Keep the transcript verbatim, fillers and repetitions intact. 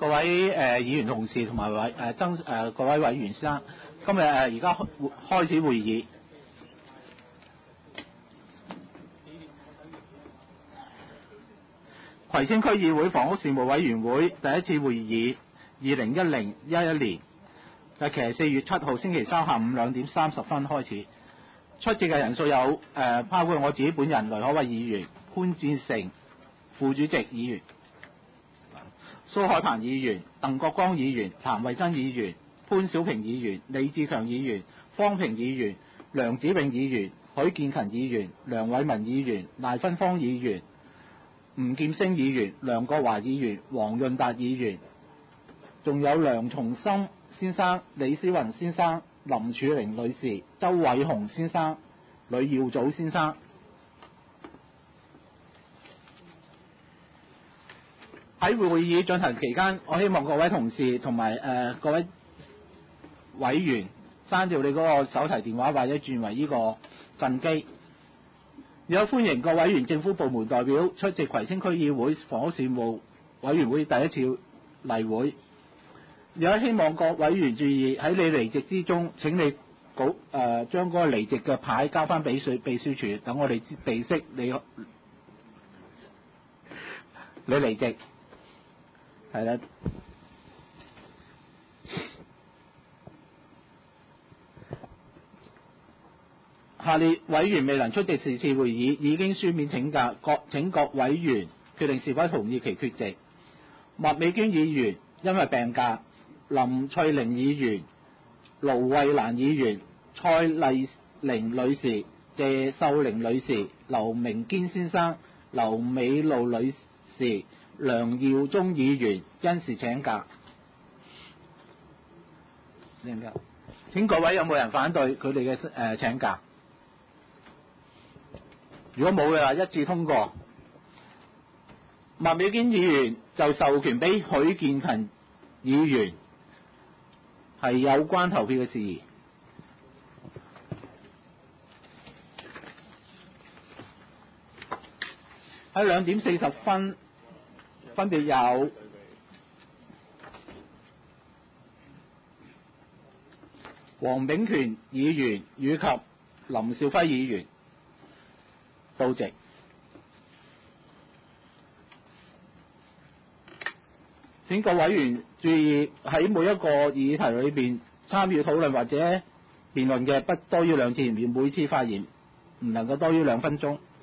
各位誒、呃、議員同事同埋委誒曾誒各位委員先生，今日誒而家開開始會議。葵青區議會房屋事務委員會第一次會議，二零一零一一年，日期係四月七號星期三下午兩點三十分開始。出席嘅人數有誒、呃，包括我自己本人雷可偉議員、潘志成副主席議員、蘇海鵬議員、鄧國光議員、譚惠珍議員、潘小平議員、李志強議員、方平議員、梁子穎議員、許建勤議員、梁偉文議員、賴芬芳議員、吳劍星議員、梁國華議員、黃潤達議員，仲有梁松森先生、李思雲先生、林柱玲女士、周偉雄先生、呂耀祖先生。喺會議進行期間，我希望各位同事同埋誒各位委員刪掉你嗰個手提電話或者轉為呢個震機。亦都歡迎各委員、政府部門代表出席葵青區議會房屋事務委員會第一次例會。亦都希望各委員注意，喺你離席之中，請你稿誒將嗰個離席嘅牌交翻俾秘書處，等我哋備悉你你離席。係啦。下列委員未能出席是次會議，已經書面請假，各請各委員決定是否同意其缺席。麥美娟議員因為病假，林翠玲議員、盧慧蘭議員、蔡麗玲女士、謝秀玲女士、劉明堅先生、劉美露女士、梁耀忠議員因事請假。請各位有冇人反對佢哋嘅誒請假？如果冇嘅話，一致通過。麥美娟議員就授權俾許建勤議員係有關投票嘅事宜。喺兩點四十分，分別有黃炳權議員以及林兆輝議員到席。請各委員注意，喺每一個議題裏邊參與討論或者辯論嘅不多於兩次，而每次發言唔能夠多於兩分鐘。